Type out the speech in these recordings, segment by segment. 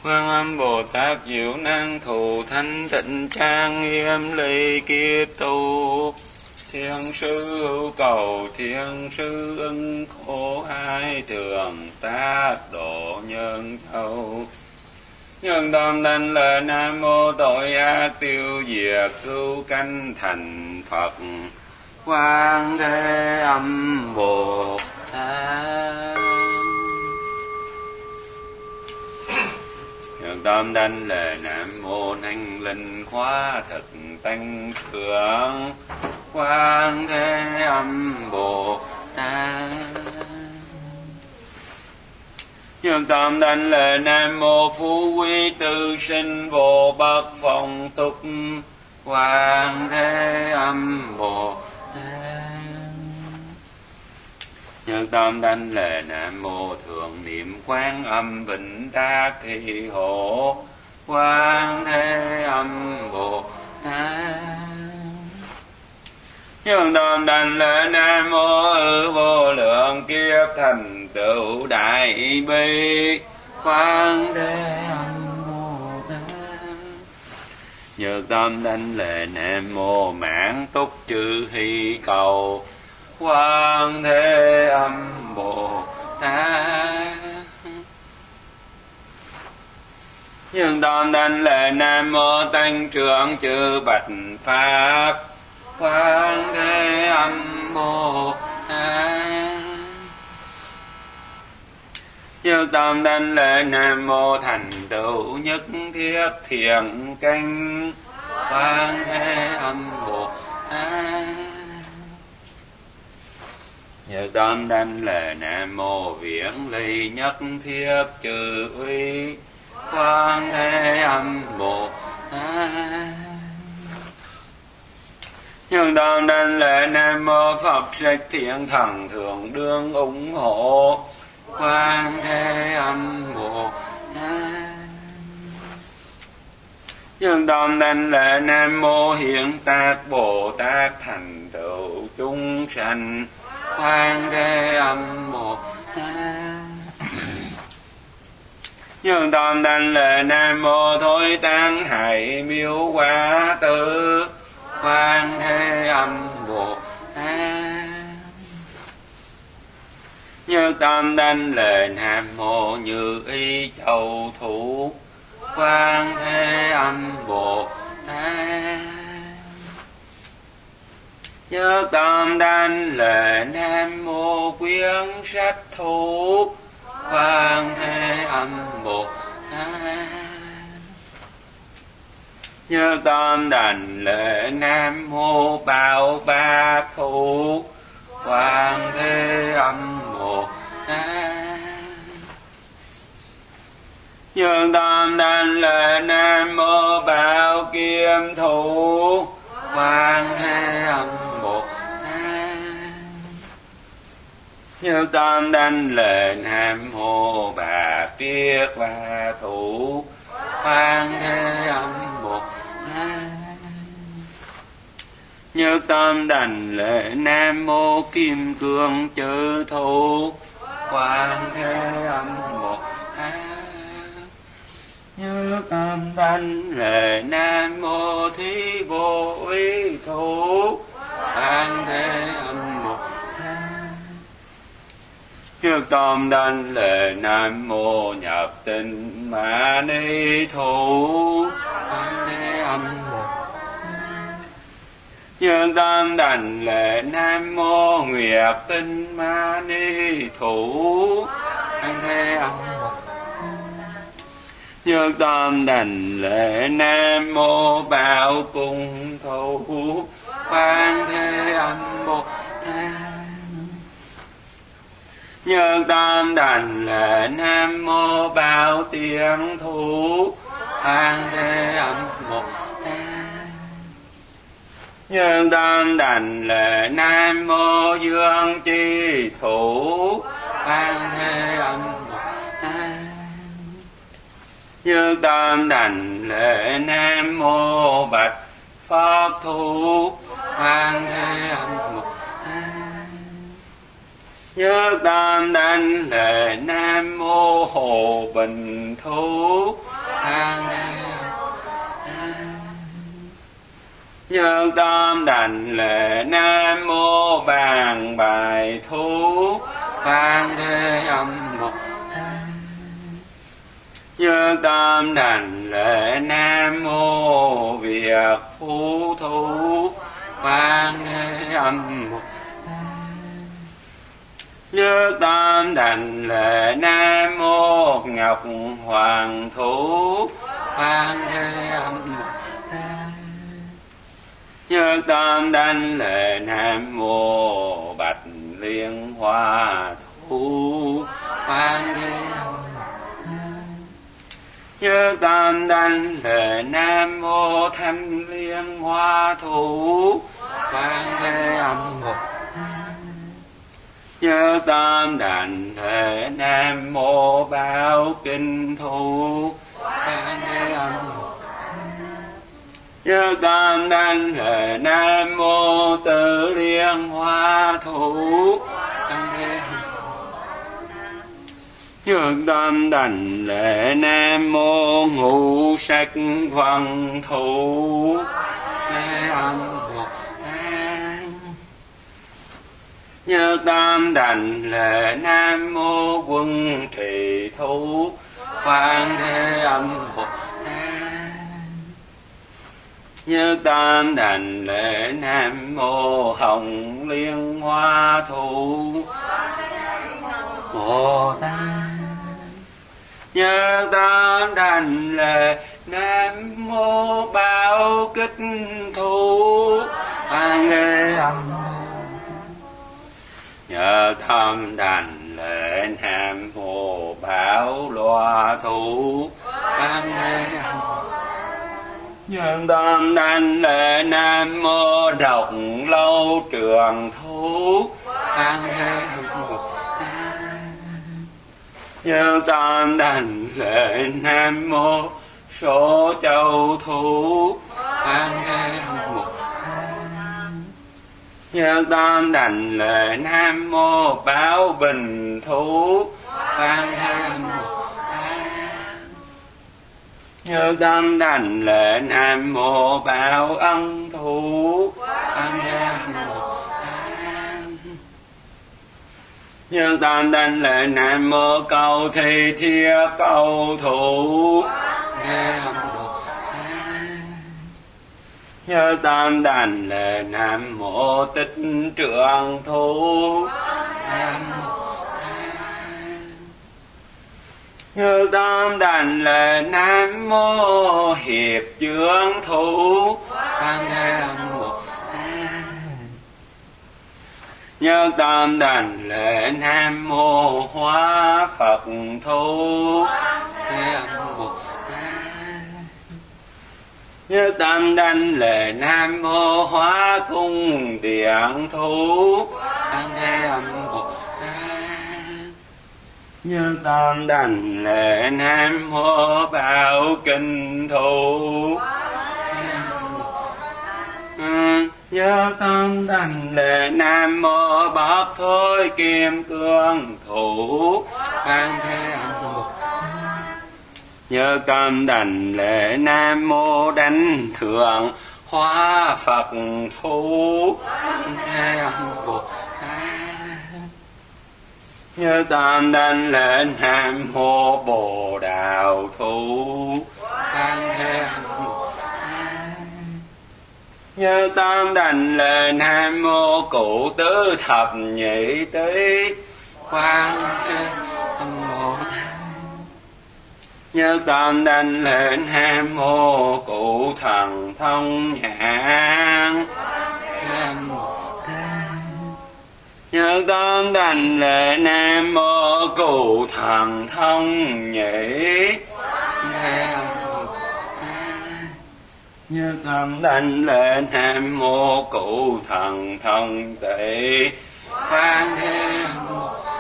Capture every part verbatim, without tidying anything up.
Quan Âm Bồ Tát diệu năng thù thanh tịnh trang nghiêm ly kiếp tu. Thiên sư hữu cầu thiên sư ưng khổ hai thường tác độ nhân châu. Nhân tâm thanh lời Nam Mô tội ác tiêu diệt cứu canh thành Phật. Quan Thế Âm Bồ Tát. Nhân tâm thanh lời Nam Mô năng linh khóa thực tăng trưởng. Quan Thế Âm Bồ Tát. Nhân tâm thanh lời Nam Mô phú quý tư sinh vô bất phong túc. Quan Thế Âm Bồ Tát. Nhân tâm thanh lời Nam Mô thường niệm Quan Âm Vịnh Tác Thị Hộ. Quan Thế Âm Bồ Tát. Nhân tâm thanh lời Nam Mô ư vô lượng kiếp thành tựu đại bi. Quan Thế Âm Bồ Tát. Nhân tâm thanh lời Nam Mô mãn túc chư hy cầu. Quan Thế Âm Bồ Tát. Nhân tâm thanh lời Nam Mô tăng trưởng chư bạch pháp. Quan Thế Âm Bồ Tát. Nhân tâm thanh lời Nam Mô thành tựu nhất thiết thiện căn. Quan Thế Âm Bồ Tát. Nhân tâm thanh lời Nam Mô viễn ly nhất thiết trừ uy. Quan Thế Âm Bồ Tát. Nhân tâm thanh lời Nam Mô Phật sách thiện thần thường đương ủng hộ. Quan Thế Âm Bồ Tát. Nhân tâm thanh lời Nam Mô hiện tác Bồ Tát thành tựu chúng sanh. Quan Thế Âm Bồ Tát. Nhân tâm thanh lời Nam Mô thối tán hại miếu quá tử. Quan Thế Âm Bồ Tát. Nhân tâm thanh lời Nam Mô như ý châu thủ. Quan Thế Âm Bồ Tát. Nhân tâm thanh lời Nam Mô quyển sách thủ. Quan Thế Âm Bồ Tát. Nhân tâm thanh lời Nam Mô bảo bát thủ. Quan Thế Âm Bồ Tát. Nhân tâm thanh lời Nam Mô bảo kiếm thủ. Quan Thế Âm Bồ Tát. Nhân tâm thanh lời Nam Mô bạc triết và thủ. Quan Thế Âm Bồ Tát. Nhân tâm thanh lời Nam Mô kim cương chư thủ. Quan Thế Âm Bồ Tát. Nhân tâm thanh lời Nam Mô thí vô uy thủ. Quan Thế Âm Bồ Tát. Nhân tâm thanh lời Nam Mô nhập tinh ma ni thủ. Quan Thế Âm Bồ Tát. Nhân tâm thanh lời Nam Mô nguyệt tinh ma ni thủ. Quan Thế Âm Bồ Tát. Nhân tâm thanh lời Nam Mô bảo cung thủ. Quan Thế Âm Bồ Tát. Nhân tâm thanh lời Nam Mô bảo tiếng thủ. Quan Thế Âm Bồ Tát. Nhân tâm thanh lời Nam Mô dương chi thủ. Quan Thế Âm Bồ Tát. Nhân tâm thanh lời Nam Mô bạch pháp thủ. Quan Thế Âm Bồ Tát. Nhất tam đảnh lễ Nam mô Hồ Bình Thú An Nhất tam đảnh lễ Nam mô Bàn Bài Thú An Thế Âm Bồ Nhất tam đảnh lễ Nam mô Việt Phú Thú An Thế Âm Bồ Nhất tam đảnh lễ Nam mô Ngọc Hoàng Thú An Thế Âm Bồ Nhất tam đảnh lễ Nam mô Bạch Liên Hoa Thú An Thế Âm Bồ Nhất tam đảnh lễ Nam mô Thanh Liên Hoa Thú An Thế Âm Bồ Nhất tam đảnh lễ Nam mô Bảo Kinh Thú An Thế Âm Bồ Nhất tam đảnh lễ Nam mô Tự Liên Hoa Thú An Thế Âm Nhất tam đảnh lễ Nam mô Ngũ Sắc Văn Thú Thế Âm Bồ Nhất tam đảnh lễ Nam mô Quân Trì Thú Quan Thế Âm Bồ Nhất tam đảnh lễ Nam mô Hồng Liên Hoa Thú Bồ Tát. Nhất tam đảnh lễ Nam mô Bảo Kích Thú An Thế Âm Nhất tam đảnh lễ Nam mô Bảo Loa Thú An Thế Âm Nhất tam đảnh lễ Nam mô Độc Lâu Trường Thú An Thế Âm Nhất tam đảnh lễ Nam mô Số Châu Thú An Thế Âm Nhất tam đảnh lễ Nam mô Bảo Bình Thú An Thế Âm Nhất tam đảnh lễ Nam mô Bảo Ân Thú An Thế Âm Nhất tam đảnh lễ Nam mô Cầu Thi Thiết Cầu Thủ Thế Âm Nhất tam đảnh lễ Nam mô Tích Trượng Thú Nam Nhất tam đảnh lễ Nam mô Hiệp Chướng Thú An Thế Âm Bồ Nhất tam đảnh lễ Nam mô Hóa Phật Thú Thế Âm Bồ Nhất tam đảnh lễ Nam mô Hóa Cung Điện Thú An Thế Âm Bồ Nhất tam đảnh lễ Nam mô Bảo Kinh Thú Nhất tam đảnh lễ Nam mô Bất Thối Kim Cương Thủ An Thế Âm Bồ Nhất tam đảnh lễ Nam mô Đảnh Thượng Hóa Phật Thú An Thế Âm Bồ Nhất tam đảnh lễ Nam mô Bồ Đào Thú An Thế Âm Bồ Nhất tam đảnh lễ Nam mô Cụ Tứ Thập Nhị Tý Quan Thế Âm Bồ Nhất tam đảnh lễ Nam mô Cụ Thần Thông Nhãn Nam Mô Nhất tam đảnh lễ Nam mô Cụ Thần Thông Nhĩ Nam Nhất tam đảnh lễ Nam mô Cụ Thần Thông Tị Quan Thế Âm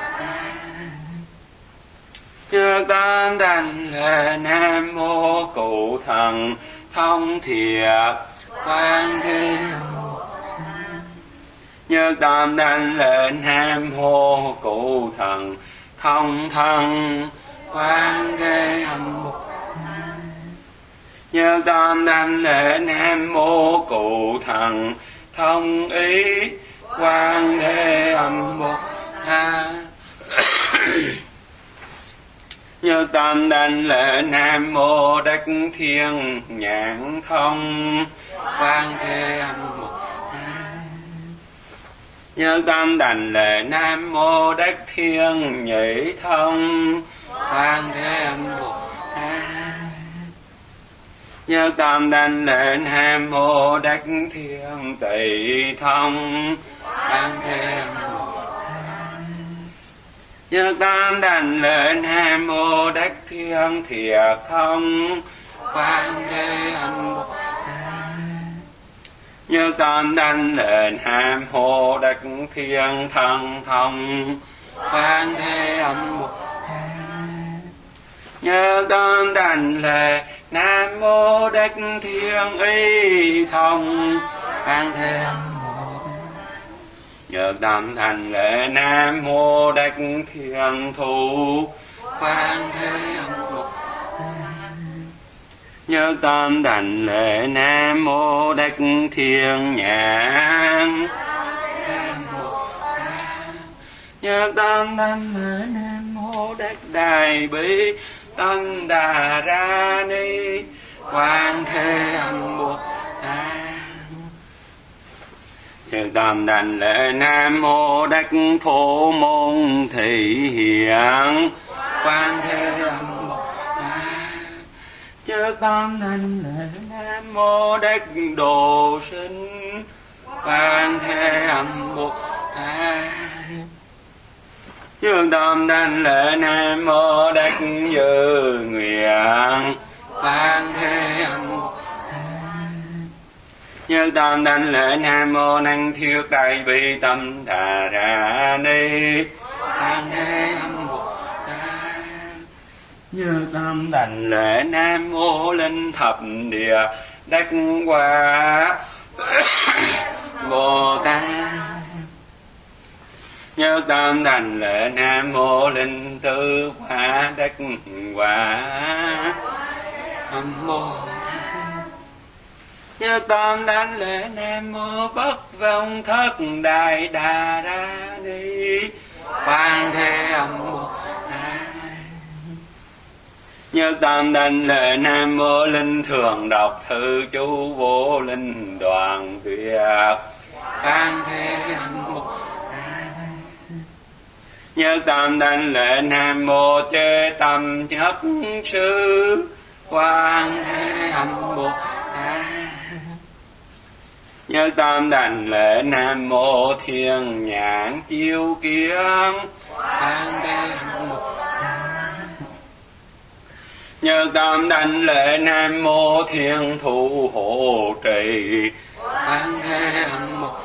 Nhất tam đảnh lễ Nam mô Cụ Thần Thông Thiệt Quan Thế Âm Nhớ tam đảnh lễ nam mô cụ thần thông thân quan thế âm Bồ. Nhớ tam đảnh lễ nam mô cụ thần thông ý quan thế âm Bồ Tát. Nhớ tam đảnh lễ nam mô đắc thiên nhãn thông quan thế âm Bồ Tát. Nhớ tam đảnh lễ nam mô đắc thiên nhị thông quan thế âm Bồ Tát. Nhớ tam đảnh lễ nam mô đắc thiên tỳ thông quan thế âm Bồ Tát. Nhớ tam đảnh lễ nam mô đắc thiên thiệt thông quan thế âm Bồ Tát. Nhớ tam đảnh lễ nam mô đắc thiên thân thông quan thế âm Bồ Tát. Nhớ tam đảnh lễ nam mô đắc thiên y thông quan thế âm Bồ Tát. Nhớ tam đảnh lễ nam mô đắc thiên thù quan thế âm Bồ Tát. Nhớ tam đảnh lễ nam mô đắc thiên nhãn. Nhớ tam đảnh lễ nam mô đắc đại bi tân đà ra ni quan thế âm Bồ Tát. Nhớ tam đảnh lễ nam mô đắc phổ môn thị hiện quan thế âm Bồ Tát. Nhớ tam đảnh lễ nam mô đắc độ sinh quan thế âm Bồ Tát. Nhớ tam đảnh lễ nam mô đắc dự nguyện quan thế âm Bồ Tát. Nhớ tam đảnh lễ nam mô năng thiết đại bi tâm đà ra ni quan thế âm Bồ Tát. Nhớ tam đảnh lễ nam mô linh thập địa đắc quả Bồ Tát. Nhớ tam đảnh lễ nam mô linh tư quả đắc quả âm Bồ Tát. Nhớ tam đảnh lễ nam mô bất vọng thất đại đà ra ni quan thế âm Bồ Tát. Nhớ tam đảnh lễ nam mô linh thường độc thư chú vô linh đoàn tuyệt quan thế âm Bồ Tát. Nhớ tam đảnh lễ nam mô chế tâm nhất sư quan thế âm Bồ Tát. Nhớ tam đảnh lễ nam mô thiên nhãn chiếu kiến quan thế âm Bồ Tát. Nhớ tam đảnh lễ nam mô thiên thủ hộ trì quan thế âm Bồ Tát.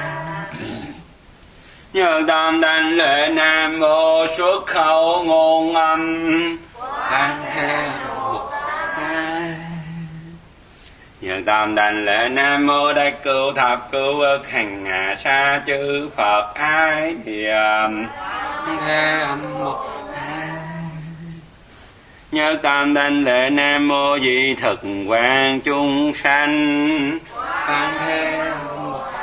Nhớ tam đảnh lễ nam mô xuất khẩu ngôn âm quan thế âm Bồ Tát. Nhớ tam đảnh lễ nam mô đắc cứu thập cứu ức hành hạ sa chư Phật ái niệm thế âm Bồ Tát. Nhớ tam đảnh lễ nam mô di thực quan chúng sanh quan thế âm Bồ Tát.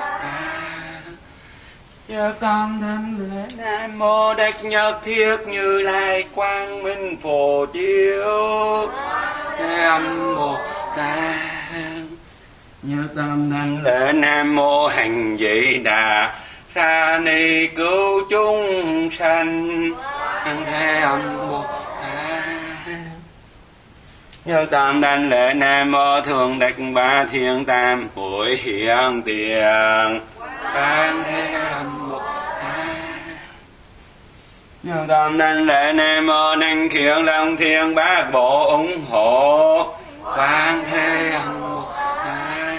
Nhớ tam đảnh lễ nam mô đắc nhất thiết Như Lai quang minh phổ chiếu thế âm Bồ Tát. Nhớ tam đảnh lễ nam mô hành vị đà ra ni cứu chúng sanh thế âm Bồ Tát. Nhớ tam đảnh lễ nam mô thường đắc ba thiên tam hội hiện tiền quan thế âm Bồ Tát. Nhớ tam đảnh lễ nam mô năng khiển long thiên bát bộ ủng hộ quan thế âm Bồ Tát.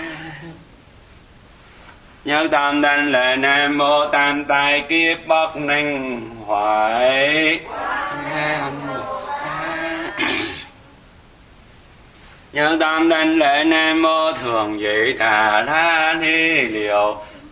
Nhớ tam đảnh lễ nam mô tam tài kiếp bất năng hoại thế âm Bồ Tát. Nhớ tam đảnh lễ nam mô thường vị đà la ni liều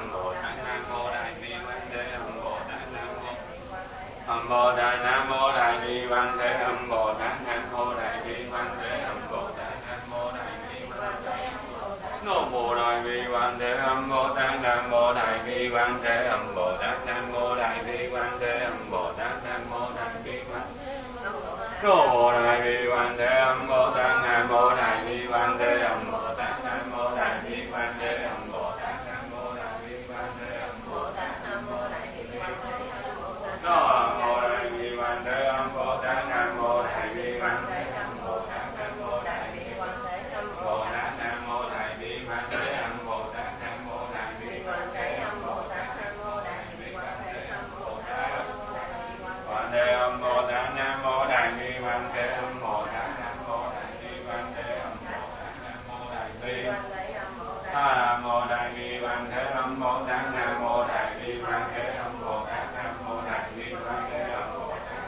mô đại bi văn thế âm Bồ Tát, nam mô đại bi văn thế âm Bồ Tát, nam mô đại bi văn Nam mô đại bi văn thế âm Bồ Tát, nam mô đại bi văn thế âm Bồ Tát, nam mô đại bi văn thế âm Bồ Tát, nam mô đại bi văn thế âm Bồ Tát, nam mô đại bi văn thế âm Bồ Tát, nam mô đại bi văn thế âm Bồ Tát, nam mô đại bi văn thế âm Bồ Tát, nam mô đại bi văn thế âm Bồ Tát, nam mô đại bi văn thế âm Bồ Tát, nam mô đại bi văn thế âm Bồ Tát, nam mô đại bi văn thế âm Bồ Tát, văn thế âm Bồ Tát, nam mô đại bi văn thế âm Bồ Tát, nam mô đại bi văn thế âm Bồ Tát, nam mô đại bi nam mô đại bi văn thế âm Bồ Tát, nam mô đại bi văn thế âm Bồ Tát, nam mô đại bi văn thế âm Bồ Tát,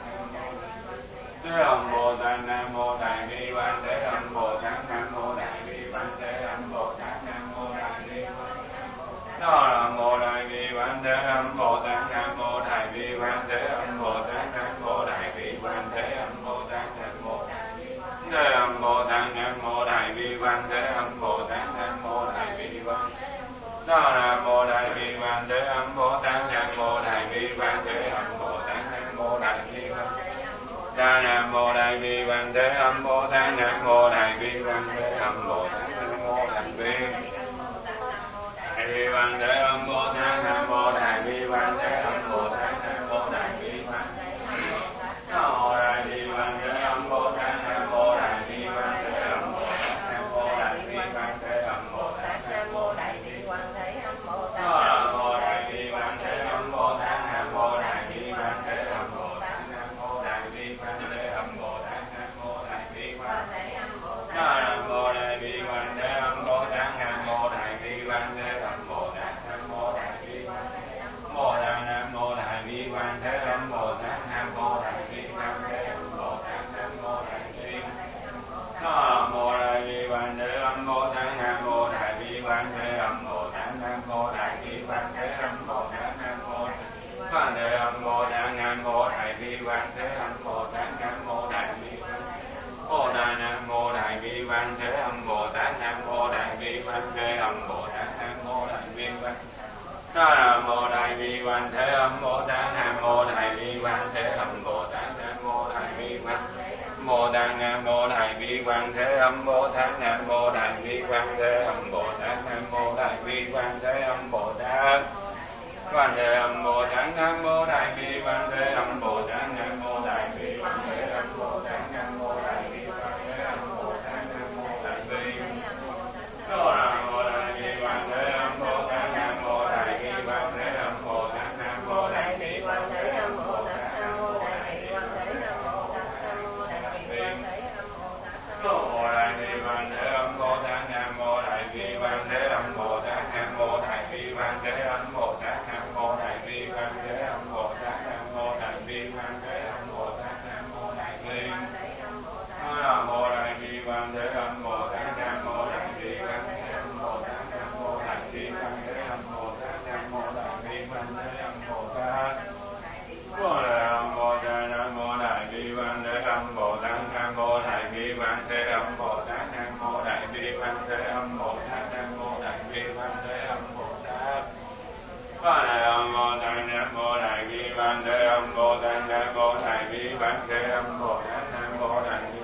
thế âm Bồ Tát, nam mô đại bi văn thế âm Bồ Tát, nam mô đại bi văn thế âm Bồ Tát, nam mô đại bi nam mô đại bi văn thế âm Bồ Tát, nam mô đại bi văn thế âm Bồ Tát, nam mô đại bi văn thế âm Bồ Tát, nam mô thế âm Bồ Tát, nam mô đại bi văn thế âm Bồ Tát, nam mô đại bi văn nam mô đại bi văn thế âm Bồ Tát, nam mô đại bi văn thế âm Bồ Tát, nam mô đại bi văn nam mô đại bi văn thế âm Bồ Tát, nam mô đại bi văn thế âm Bồ Tát, nam mô đại bi đại bi văn thế âm Bồ Tát, nam mô đại bi văn thế âm Bồ Tát, nam mô đại bi văn nam mô đại bi văn thế âm Bồ Tát, nam mô đại bi văn thế âm Bồ Tát, nam mô đại bi văn thế âm Bồ Tát, nam mô đại bi văn thế âm Bồ Tát, nam mô đại bi văn thế âm Bồ Tát, nam mô đại bi văn thế âm Bồ Tát, nam mô đại bi văn thế âm Bồ Tát, nam mô đại bi văn nam mô đại bi văn thế âm Bồ Tát, nam mô đại bi văn thế âm Bồ Tát, nam mô đại bi văn Bồ Tát, nam mô đại bi văn thế âm Bồ Tát, nam mô đại bi văn thế âm Bồ Tát, nam mô đại bi nam mô đại bi văn thế âm Bồ Tát, nam mô đại bi văn thế âm Bồ Tát, nam mô đại bi văn thế âm Bồ Tát, nam mô văn thế âm Bồ Tát, nam mô đại bi văn thế âm Bồ Tát, nam mô đại bi Bồ Tát, nam mô đại bi văn thế âm Bồ Tát, nam mô đại bi văn thế âm Bồ Tát, nam mô đại bi văn nam mô đại bi văn thế âm Bồ Tát, nam mô đại bi văn thế âm Bồ Tát, nam mô đại bi văn Bồ Tát, nam mô đại bi văn thế âm Bồ Tát, nam mô đại bi văn thế âm Bồ Tát, nam mô đại bi văn thế âm Bồ Tát, văn thế âm Bồ Tát, nam mô đại bi văn thế âm Bồ Tát, nam mô đại bi văn thế âm Bồ Tát, nam mô đại bi văn thế âm Bồ Tát, nam mô đại bi nam mô đại bi văn thế âm Bồ Tát, nam mô đại bi văn thế âm Bồ Tát, nam mô đại bi văn thế âm Bồ Tát, nam mô đại bi văn thế âm Bồ Tát, nam mô đại bi văn thế âm Bồ Tát, nam mô đại bi văn thế âm Bồ Tát, nam mô đại bi văn thế âm Bồ Tát, nam mô đại bi văn thế âm Bồ Tát, nam mô đại bi văn thế âm Bồ Tát, nam mô đại bi văn thế âm Bồ Tát, nam mô đại bi nam mô đại bi văn thế âm Bồ Tát, nam mô đại bi văn thế âm Bồ Tát, nam mô đại bi văn thế âm Bồ Tát, nam mô đại bi văn thế âm Bồ Tát, Bồ Tát, Bồ Tát, nam mô đại bi văn thế âm Bồ Tát, nam mô đại bi văn thế âm Bồ Tát, nam mô đại bi văn thế âm Bồ Tát, nam mô đại bi văn thế âm Bồ Tát, Bồ Tát, Bồ Tát, nam mô đại bi văn thế âm Bồ Tát, nam mô đại bi văn thế âm Bồ Tát, nam mô đại bi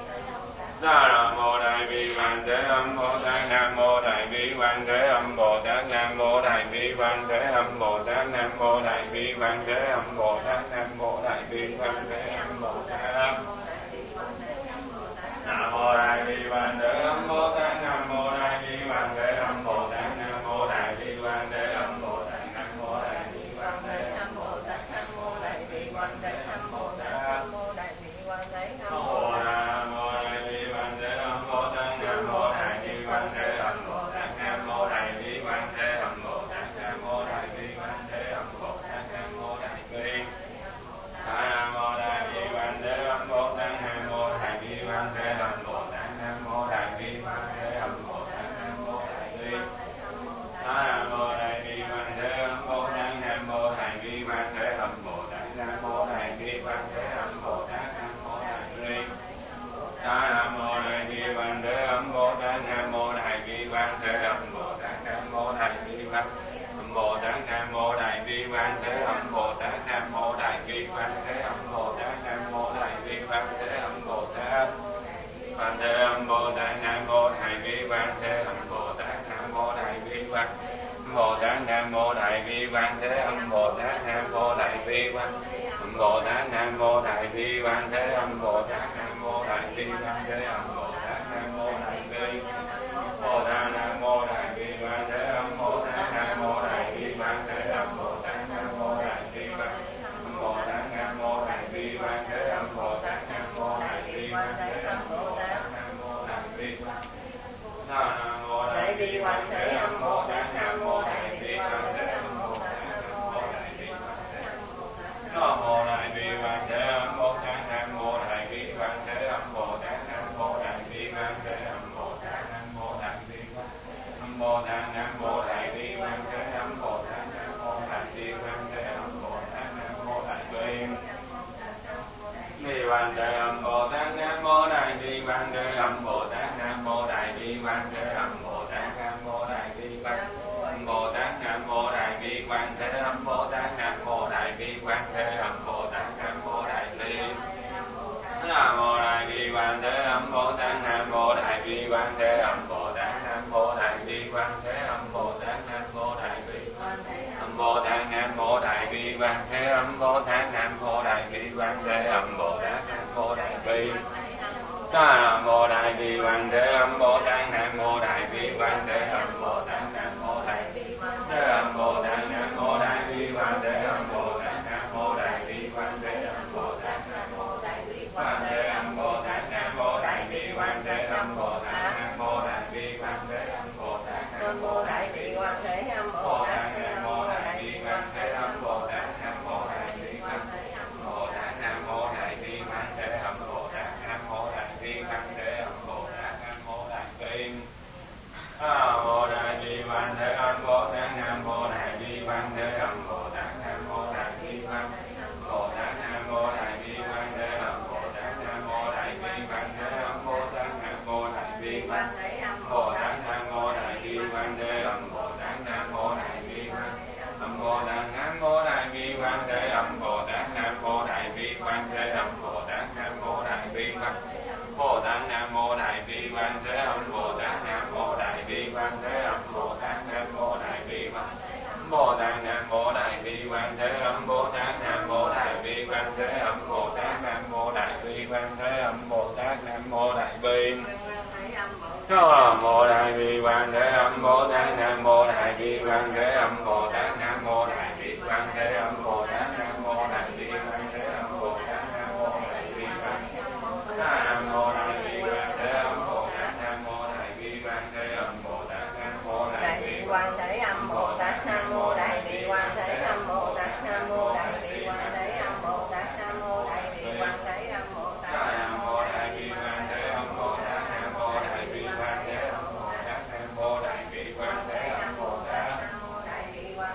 nam mô đại bi văn thế âm Bồ Tát, nam mô đại bi văn thế âm Bồ Tát, nam mô đại bi văn thế âm Bồ Tát, nam mô đại bi văn thế âm Bồ Tát, nam mô đại bi văn thế âm Bồ Tát, nam mô đại bi văn thế âm Bồ Tát, nam mô đại bi văn thế âm Bồ Tát, nam mô đại bi văn thế âm Bồ Tát, nam mô đại bi văn thế âm Bồ Tát, nam mô đại bi văn thế âm Bồ Tát, nam mô đại bi văn thế âm Bồ Tát, nam mô đại bi văn thế âm Bồ Tát, nam mô đại bi văn thế âm Bồ Tát, nam mô đại bi văn thế âm Bồ Tát, nam mô đại bi văn thế âm Bồ Tát, nam mô đại bi nam mô đại bi văn thế âm Bồ Tát, nam mô đại bi văn thế âm Bồ Tát, nam mô đại bi văn thế âm Bồ Tát, nam mô đại bi nam mô đại bi văn thế âm Bồ Tát, nam mô đại bi văn thế âm Bồ Tát, nam mô đại bi văn thế âm Bồ Tát, nam mô đại bi Bồ Tát Nam Mô Đại Bi Văn Thế Âm Bồ Tát Nam Mô Đại Bi Bồ Tát Nam Mô Đại Bi Văn Thế Âm Bồ Tát Nam Mô Đại Bi Văn Thế Âm Bồ Tát Nam Mô Đại Bi Văn Bồ Tát Nam Mô Đại Bi Văn Thế Âm Bồ Tát Nam Mô Đại Bi Văn Thế Âm Bồ Tát Nam Mô Đại Bi Văn Nam Mô Đại Bi Văn Thế Âm Bồ Tát Nam Mô Đại Bi Văn Thế Âm Bồ Tát Nam Mô Đại Bi Văn Nam Mô Đại Bi Văn Thế Âm Bồ Tát Nam Mô Đại Bi Văn Thế Âm Bồ Tát Nam Mô Đại Bi Văn Thế Âm Bồ Tát Nam Mô Đại Bi Văn Nam Mô Tát Nam Mô Đại Bi Văn Thế Âm Bồ Tát Nam Mô Đại Bi Văn Thế Âm Bồ Tát Nam Mô Đại Bi Bi Văn Thế Âm Bồ Tát Nam Mô Đại Bi Văn Thế Âm Bồ Tát Nam Mô Đại Bi Văn Thế Âm Bồ Tát Nam Mô Đại Bi Văn Bồ Tát Nam Mô Đại Bi Văn Thế Âm Bồ Tát Nam Mô Đại Bi Văn Thế Âm Bồ Tát Nam Mô Đại Bi Nam Mô Đại Bi Văn Thế Âm Bồ Tát Nam Mô Đại Bi Văn Thế Âm Bồ Tát Nam Mô Đại Bi Văn Thế Âm Bồ Tát Nam Mô Đại Bi Âm Bồ Tát Nam Mô Đại Bi Văn Thế Âm Bồ Tát Nam Mô Đại Bi Văn Thế Âm Bồ Tát Nam Mô Đại Bi Nam Mô Đại Bi Văn Thế Âm Bồ Tát Nam Mô Đại Bi Văn Thế Âm Bồ Tát Nam Mô Đại Thế Âm Bồ Tát Nam Mô Đại Bi Văn Thế Âm Bồ Tát Nam Mô Đại Bi Văn Thế Âm Bồ Tát Nam Mô Đại Bi Văn Thế Âm Bồ Tát Nam Mô Đại Bi Văn Thế Âm Bồ Tát Nam Mô Đại Bi Văn Thế Âm Bồ Tát Nam Mô Đại Bi Văn Thế Âm Bồ Tát Nam Mô Đại Bi Văn Thế Âm Bồ Tát Nam Mô Đại Bi Văn Bồ Tát Nam Mô Đại Bi Văn Thế Âm Bồ Tát Nam Mô Đại Bi Văn Thế Âm Bồ Tát Nam Mô Đại Bi Nam Mô Đại Bi Văn Thế Âm Bồ Tát Nam Mô Đại Bi Văn Thế Âm Bồ Tát Nam Mô Đại Bi Văn Bồ Tát Nam Mô Đại Bi Văn Thế Âm Bồ Tát Nam Mô Đại Bi Văn Thế Âm Bồ Tát Nam Mô Đại Bi Văn Bồ Tát Nam Mô Đại Bi Văn Thế Âm Bồ Tát Nam Mô Đại Bi Văn Âm Bồ Tát Nam Mô Đại Bi Văn Thế Âm Bồ Tát Nam Mô Đại Bi Văn Thế Âm Bồ Tát Nam Mô Đại Bi Văn Bồ Tát Nam Mô Đại Bi Văn Thế Âm Bồ Tát Nam Mô Đại Bi Văn Thế Âm Bồ Tát Nam Mô Đại Bi Văn Bồ Tát Nam Mô Đại Bi Văn Thế Âm Bồ Tát Nam Mô Đại Bi Văn Thế Âm Bồ Tát Nam Mô Đại Bi Văn Thế Âm Bồ Tát Nam Mô Đại Bi Nam Mô Đại Bi Văn Thế Âm Bồ Tát Nam Mô Đại Bi Văn Thế Âm Bồ Tát Nam Mô Đại Bi Văn Thế Âm Bồ Tát Nam Mô Đại Bi Văn Thế Âm Bồ Tát Nam Mô Đại Bi Văn Nam Mô Đại Bi Văn Thế Âm Bồ Tát Nam Mô Đại Bi Văn Thế Âm Bồ Tát Nam Mô Đại Bi Văn Thế Âm Bồ Tát Nam Mô Đại Bi Văn Thế Âm Bồ Tát Nam Mô Đại Bi Văn Thế Âm Bồ Tát Nam Mô Đại Bi Văn Thế Âm Bồ Tát Nam Mô Đại Bi Văn Thế Âm Bồ Tát Nam Mô Đại Bi Văn Thế Âm Bồ Tát Nam Mô Đại Bi Văn Thế Âm Bồ Tát Nam Mô Đại Bi Văn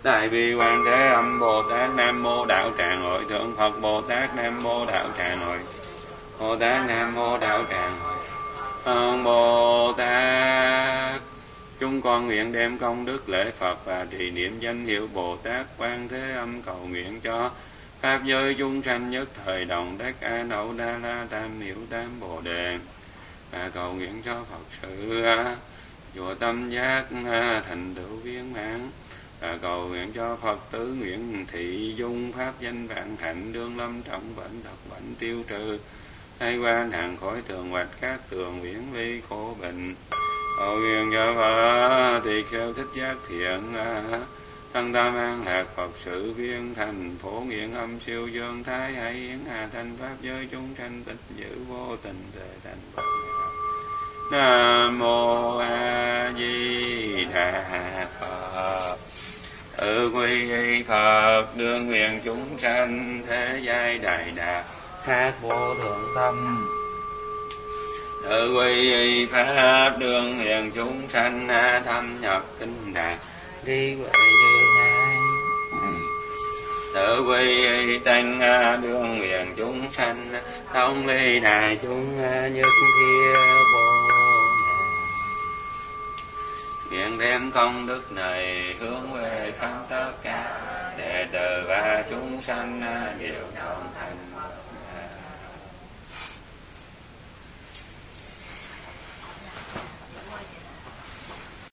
Đại bi Quan Thế Âm Bồ Tát. Nam mô Đạo Tràng Hội Thượng Phật Bồ Tát. Nam mô Đạo Tràng Hội Bồ Tát. Nam mô Đạo Tràng Hội Thượng Bồ Tát. Chúng con nguyện đem công đức lễ Phật và trì niệm danh hiệu Bồ Tát Quan Thế Âm cầu nguyện cho pháp giới chúng sanh nhất thời đồng đắc A Đậu Đa La Tam Miểu Tam Bồ Đề, và cầu nguyện cho Phật sự chùa Tâm Giác thành tựu viên mãn, và cầu nguyện cho Phật tử nguyện thị dung pháp danh vạn hạnh đương lâm trọng bệnh tật bệnh tiêu trừ, hay qua nạn khỏi tường hoạch các tường viễn vi khổ bệnh. Cầu nguyện cho Phật tỳ kheo thích giác thiện thân tâm an lạc, Phật sự viên thành phổ nghiện âm siêu dương thái hải yến hà thanh pháp giới chúng sanh tịch giữ vô tình tề thành Phật. Nam mô A Di Đà Phật. Tự quy y Phật đương nguyện chúng sanh thế giai đại đạt hát vô thượng tâm. Tự quy y Pháp đương nguyện chúng sanh thâm nhập kinh đạt đi huệ như lai. Tự quy y Tăng đương nguyện chúng sanh thông ly đại chúng nhất thiết vô ngại. Nguyện đem công đức này hướng về khắp tất cả đệ tử và chúng sanh đều đồng